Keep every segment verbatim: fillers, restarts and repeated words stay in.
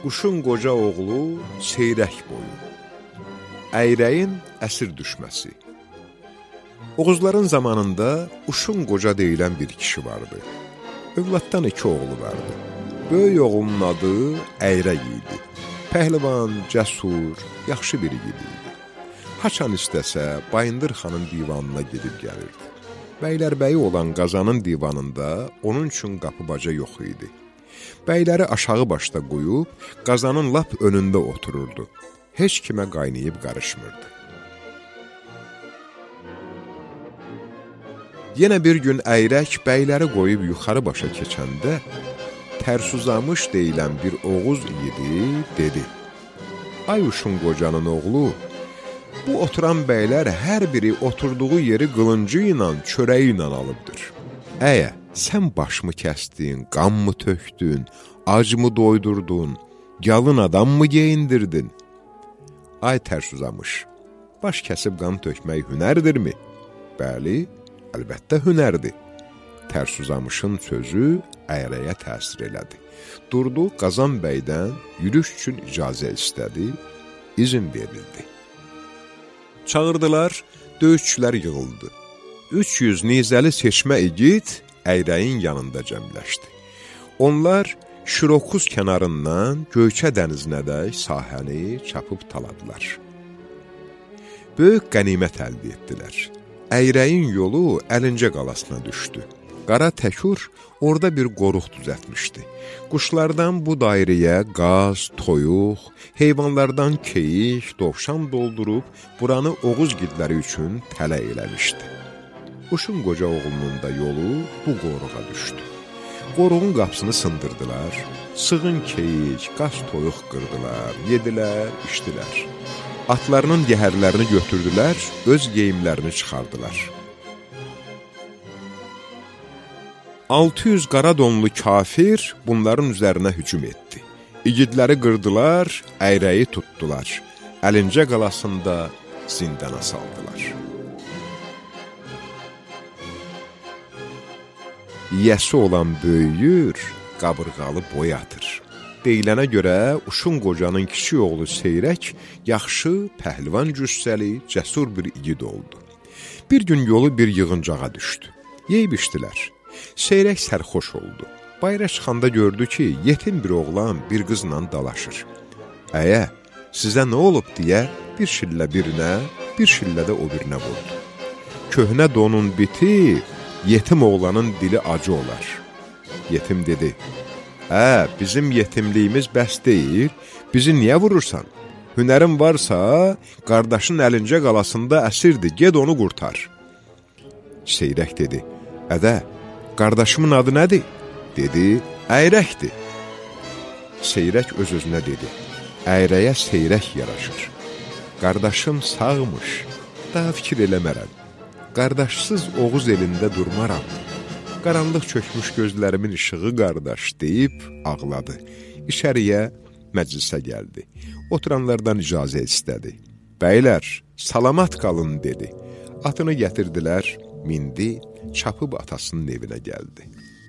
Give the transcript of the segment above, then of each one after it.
Quşun qoca oğlu Seyrək boyu. Əyrəyin əsir düşməsi. Oğuzların zamanında Uşun qoca deyilən bir kişi vardı. Övladdan iki oğlu vardı. Böyük oğlunun adı Əyrək idi. Pəhlivan, cəsur, yaxşı bir igid idi. Haçan istəsə Bayındır xanın divanına gedib gəlirdi. Bəylərbəyi olan Qazanın divanında onun üçün qapı-baca yox idi. Bəyləri aşağı başda qoyub, Qazanın lap önündə otururdu. Heç kimə qaynayıb qarışmırdı. Yenə bir gün Əyrək bəyləri qoyub yuxarı başa keçəndə, Tərsuzamış deyilən bir Oğuz igidi dedi: Ay Uşun qocanın oğlu, bu oturan bəylər hər biri oturduğu yeri qılıncı ilə, çörəyi ilə alıbdır. Əyə, sən başımı kəsdin, qan mı tökdün, ac mı doydurdun, yalın adam mı geyindirdin? Ay Tərsuzamış, baş kəsib qan tökmək hünərdirmi? Bəli, əlbəttə hünərdir. Tərsuzamışın sözü Əyrəyə təsir elədi. Durdu, Qazan bəydən yürüş üçün icazə istədi, izin verildi. Çağırdılar, döyüşçülər yığıldı. Üç yüz nizəli seçmə igid Əyrəyin yanında cəmləşdi. Onlar Şirokuz kənarından Göyçə dənizinədək sahəni çapıb taladılar. Böyük qənimət əldə etdilər. Əyrəyin yolu Əlincə qalasına düşdü. Qara Təkur orada bir qoruq düzətmişdi. Quşlardan bu dairəyə qaz, toyuq, heyvanlardan keyik, dovşan doldurub buranı Oğuz gidləri üçün tələ eləmişdi. Uşun qoca oğlunun da yolu bu qoruğa düşdü. Qoruğun qapısını sındırdılar, sığın keyik, qaz, toyuq qırdılar, yedilər, içdilər. Atlarının yəhərlərini götürdülər, öz geyimlərini çıxardılar. altı yüz qara donlu kafir bunların üzərinə hücum etdi. İgidləri qırdılar, Əyrəyi tutdular. Əlincə qalasında zindana saldılar. Yiyəsi olan böyüyür, qabırğalı boy atır. Deyilənə görə Uşun qocanın kiçik oğlu Seyrək yaxşı, pəhlivan cüssəli, cəsur bir igid oldu. Bir gün yolu bir yığıncağa düşdü. Yeyib içdilər. Seyrək sərxoş oldu. Bayra çıxanda gördü ki, yetim bir oğlan bir qızla dalaşır. Əyə, sizə nə olub deyə bir şillə birinə, bir şillə də o birinə vurdu. Köhnə donun biti, yetim oğlanın dili acı olar. Yetim dedi: Ə, bizim yetimliyimiz bəs deyil, bizi niyə vurursan? Hünərin varsa, qardaşın Əlincə qalasında əsirdir, ged onu qurtar. Seyrək dedi: Ədə, qardaşımın adı nədir? Dedi: Əyrəkdir. Seyrək öz-özünə dedi: Əyrəyə Seyrək yaraşır. Qardaşım sağmış, daha fikir eləmərəm. Qardaşsız Oğuz elində durmaram. Qaranlıq çökmüş gözlərimin işığı qardaş deyib ağladı. İçəriyə, məclisə gəldi. Oturanlardan icazə istədi. Bəylər, salamat qalın dedi. Atını gətirdilər, mindi, çapıb atasının evinə gəldi.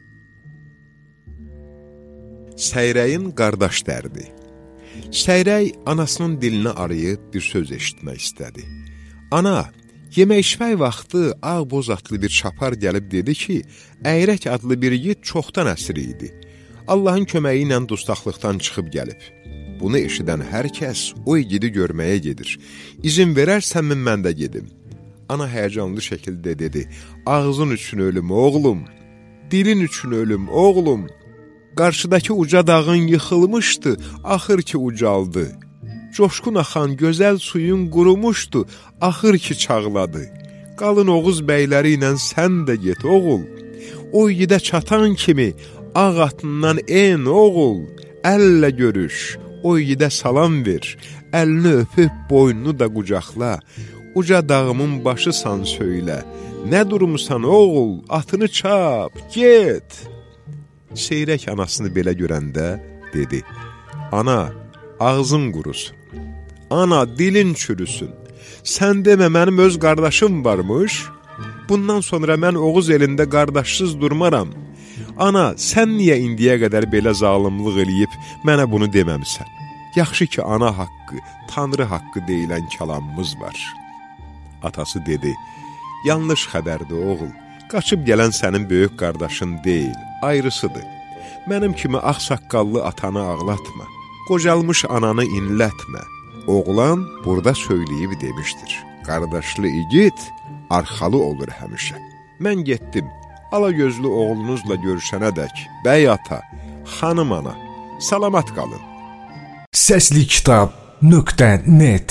Səyrəyin qardaş dərdi. Səyrək anasının dilini arayıb bir söz eşitmək istədi. Ana, yemək içmək vaxtı ağ boz atlı bir çapar gəlib dedi ki, Əyrək adlı bir yiğit çoxdan əsir idi. Allahın köməyi ilə dustaqlıqdan çıxıb gəlib. Bunu eşidən hər kəs o igidi görməyə gedir. İzin verərsənmi mən də gedim? Ana həyəcanlı şəkildə dedi: Ağzın üçün ölüm oğlum, dilin üçün ölüm oğlum. Qarşıdakı uca dağın yıxılmışdı, axır ki ucaldı. Coşqun axan gözəl suyun qurumuşdu, axır ki çağladı. Qalın Oğuz bəyləri ilə sən də get oğul. O igidə çatan kimi ağ atından en oğul. Əllə görüş, o igidə salam ver, əlini öpüb boynunu da qucaqla. Uca dağımın başısan söylə, nə durumsan oğul, atını çap, get. Seyrək anasını belə görəndə dedi: Ana, ağzın qurusun, ana, dilin çürüsün. Sən demə mənim öz qardaşım varmış, bundan sonra mən Oğuz elində qardaşsız durmaram. ana, sən niyə indiyə qədər belə zalımlıq eləyib mənə bunu deməmisən? Yaxşı ki, ana haqqı, Tanrı haqqı deyilən kəlamımız var. Atası dedi, yanlış xəbərdir oğul, qaçıb gələn sənin böyük qardaşın deyil, ayrısıdır. Mənim kimi ağsaqqallı atanı ağlatma, qocalmış ananı inlətmə. Oğlan burada söyləyib demişdir, qardaşlı igid arxalı olur həmişə. Mən getdim, ala gözlü oğlunuzla görüşənədək, bəy ata, xanım ana, salamat qalın. Səsli kitab nöqtə net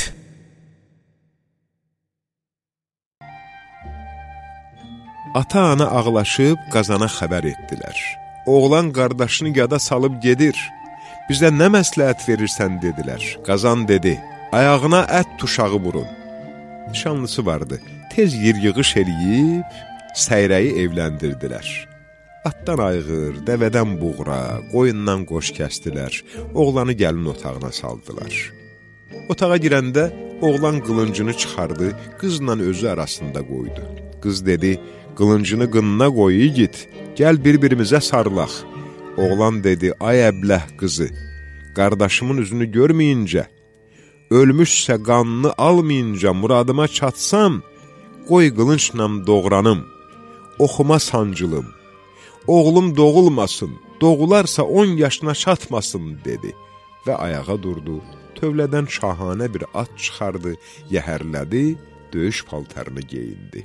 Ata-ana ağlaşıb qazana xəbər etdilər. Oğlan qardaşını yada salıb gedir. Bizə nə məsləhət verirsən dedilər. Qazan dedi, ayağına ət tuşağı vurun. Nişanlısı vardı, tez yer-yığış eləyib, səyrəyi evləndirdilər. Atdan ayğır, dəvədən buğra, qoyundan qoş kəstilər, oğlanı gəlin otağına saldılar. Otağa girəndə oğlan qılıncını çıxardı, qızla özü arasında qoydu. Qız dedi, qılıncını qınına qoy igid, gəl bir-birimizə sarılaq. Oğlan dedi, ay əbləh qızı, qardaşımın üzünü görməyincə, ölmüşsə qanını almayınca muradıma çatsam, qoy qılınçla doğranım, oxuma sancılım. Oğlum doğulmasın, doğularsa on yaşına çatmasın, dedi və ayağa durdu, tövlədən şahanə bir at çıxardı, yəhərlədi, döyüş paltarını geyindi.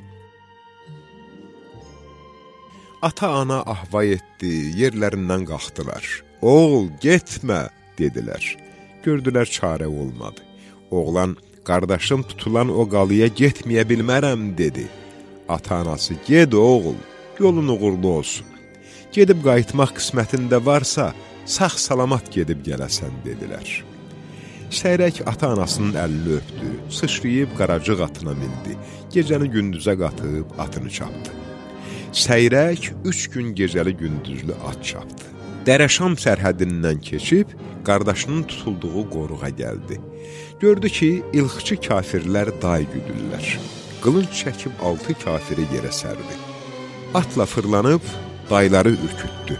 Ata-ana ahvay etdi, yerlərindən qalxdılar. Oğul, getmə, dedilər. Gördülər, çarə olmadı. Oğlan, qardaşım tutulan o qalıya getməyə bilmərəm, dedi. Ata-anası, ged oğul, yolun uğurlu olsun. Gedib qayıtmaq qismətində varsa, sağ-salamat gedib gələsən, dedilər. Səyrək ata-anasının əlini öpdü, sıçrayıb qaracıq atına mindi, gecəni gündüzə qatıb atını çapdı. Səyrək üç gün gecəli gündüzlü at çapdı. Dərəşam sərhədindən keçib, qardaşının tutulduğu qoruğa gəldi. Gördü ki, ilxçı kafirlər day güdürlər. Qılınc çəkib altı kafiri yerə sərdi. Atla fırlanıb, dayları ürkütdü.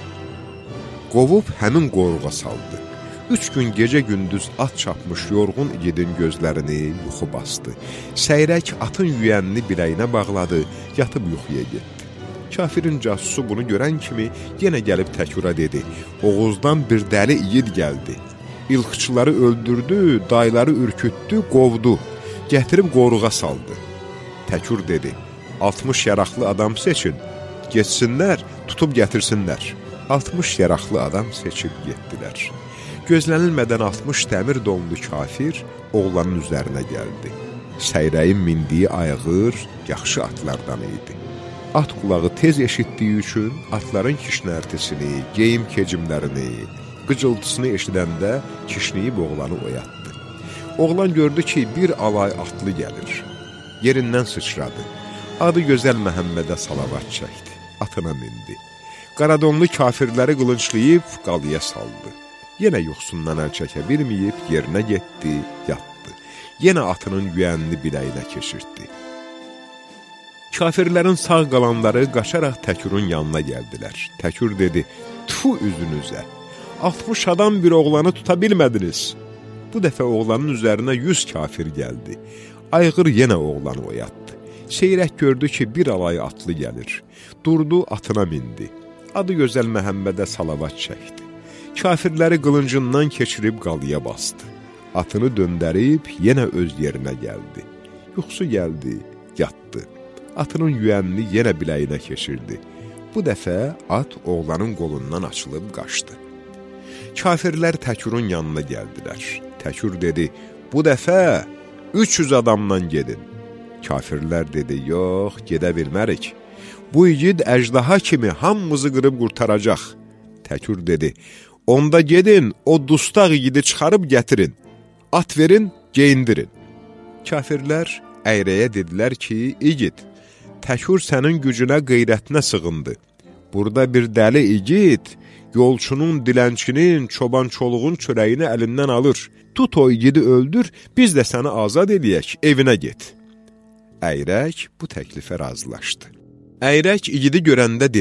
Qovub həmin qoruğa saldı. Üç gün gecə-gündüz at çapmış yorğun igidin gözlərini yuxu bastı. Səyrək atın yüyənini biləyinə bağladı, yatıb yuxuya getdi. Kafirin casusu bunu görən kimi yenə gəlib Təkura dedi, Oğuzdan bir dəli igid gəldi. İlxçıları öldürdü, dayları ürkütdü, qovdu, gətirib qoruğa saldı. Təkur dedi, altmış yaraqlı adam seçin, geçsinlər, tutub gətirsinlər. altmış yaraqlı adam seçib getdilər. Gözlənilmədən altmış dəmir donlu kafir oğlanın üzərinə gəldi. Səyrəyin mindiyi ayğır, yaxşı atlardan idi. At qulağı tez eşitdiyi üçün atların kişnərtisini, geyim kecimlərini, qıcıltısını eşidəndə kişniyib oğlanı oyatdı. Oğlan gördü ki, bir alay atlı gəlir. Yerindən sıçradı. Adı gözəl Məhəmmədə salavat çəkdi. Atına mindi. Qaradonlu kafirləri qılınçlayıb qalıya saldı. Yenə yuxusundan əl çəkə bilməyib yerinə getdi, yatdı. Yenə atının yüyənini biləyinə keçirtdi. Kafirlərin sağ qalanları qaçaraq Təkurun yanına gəldilər. Təkur dedi, tfu üzünüzə, altmış adam bir oğlanı tuta bilmədiniz. Bu dəfə oğlanın üzərinə yüz kafir gəldi. Ayğır yenə oğlanı oyatdı. Seyrək gördü ki, bir alay atlı gəlir. Durdu, atına mindi. Adı gözəl Məhəmmədə salavat çəkdi. Kafirləri qılıncından keçirib qalıya bastı. Atını döndərib yenə öz yerinə gəldi. Yuxusu gəldi, yatdı. Atının yüyənini yenə biləyinə keçirdi. Bu dəfə at oğlanın qolundan açılıb qaçdı. Kafirlər Təkurun yanına gəldilər. Təkur dedi, bu dəfə üç yüz adamla gedin. Kafirlər dedi, yox, gedə bilmərik. Bu igid əjdaha kimi hamımızı qırıb qurtaracaq. Təkur dedi, onda gedin, o dustaq igidi çıxarıb gətirin. At verin, geyindirin. Kafirlər əyrəyə dedilər ki, igid, Təkur sənin gücünə, qeyrətinə sığındı. Burada bir dəli igid, yolçunun, dilənçinin, çoban-çoluğun çörəyini əlindən alır. Tut o igidi öldür, biz də səni azad eləyək, evinə get. Əyrək bu təklifə razılaşdı. Əyrək igidi görəndə dedi,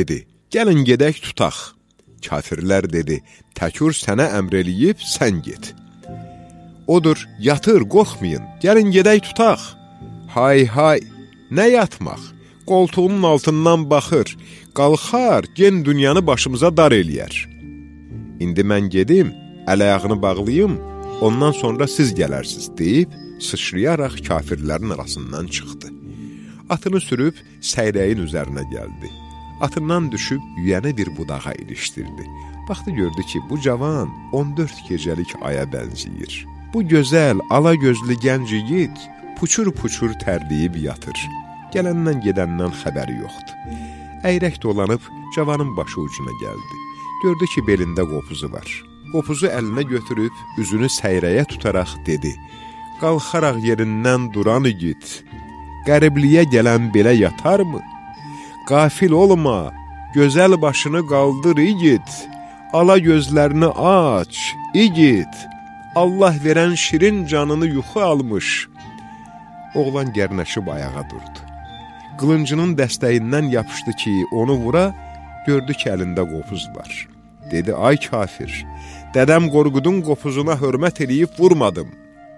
gəlin gedək tutaq. Kafirlər dedi, Təkur sənə əmr eləyib, sən get. Odur, yatır, qorxmayın, gəlin gedək tutaq. Hay hay, nə yatmaq? Qoltuğunun altından baxır, qalxar, gen dünyanı başımıza dar eləyər. İndi mən gedim, əl-ayağını bağlayım, ondan sonra siz gələrsiniz, deyib, sıçrayaraq kafirlərin arasından çıxdı. Atını sürüb səyrəyin üzərinə gəldi. Atından düşüb yüyəni bir budağa ilişdirdi. Baxdı gördü ki, bu cavan on dörd gecəlik aya bənziyir. Bu gözəl, ala gözlü gənc yiğit puçur-puçur tərləyib yatır. Gələndən gedəndən xəbəri yoxdur. Əyrək dolanıb cavanın başı ucuna gəldi. Gördü ki, belində qopuzu var. Qopuzu əlinə götürüb, üzünü səyrəyə tutaraq dedi, qalxaraq yerindən duran igid, qəribliyə gələn belə yatarmı? Qafil olma, gözəl başını qaldır igid, ala gözlərini aç, igid, Allah verən şirin canını yuxu almış. Oğlan gərnəşib ayağa durdu. Qılıncının dəstəyindən yapışdı ki, onu vura, gördü ki, əlində qopuz var. Dedi, ay kafir, dədəm Qorqudun qopuzuna hörmət eləyib vurmadım.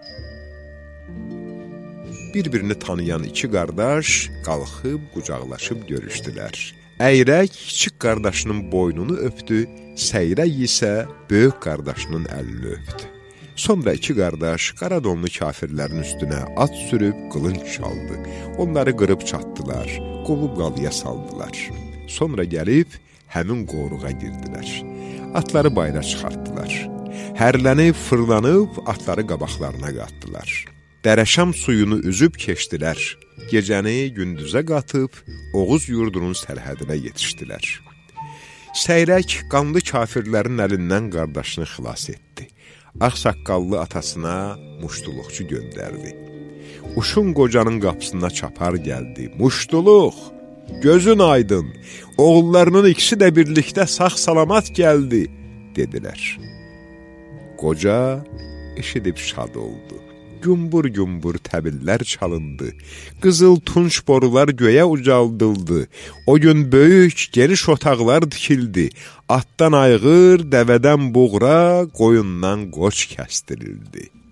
Bir-birini tanıyan iki qardaş qalxıb, qucaqlaşıb görüşdülər. Əyrək kiçik qardaşının boynunu öpdü, səyrək isə böyük qardaşının əlini öpdü. Sonra iki qardaş qara donlu kafirlərin üstünə at sürüb qılınc çaldı. Onları qırıb çatdılar, qovub qalıya saldılar. Sonra gəlib həmin qoruğa girdilər. Atları bayra çıxartdılar. Hərlənib, fırlanıb atları qabaqlarına qatdılar. Dərəşam suyunu üzüb keçdilər. Gecəni gündüzə qatıb Oğuz yurdunun sərhədinə yetişdilər. Səyrək qanlı kafirlərin əlindən qardaşını xilas etdi. Ağsaqqallı atasına muştuluqçu göndərdi. Uşun qocanın qapısına çapar gəldi. Muştuluq, gözün aydın, oğullarının ikisi də birlikdə sağ-salamat gəldi, dedilər. Qoca eşidib şad oldu. Gümbur-gümbur təbillər çalındı. Qızıl tunç borular göyə ucaldıldı. O gün böyük, geniş otaqlar dikildi. Atdan ayğır, dəvədən buğra, qoyundan qoç kəstirildi.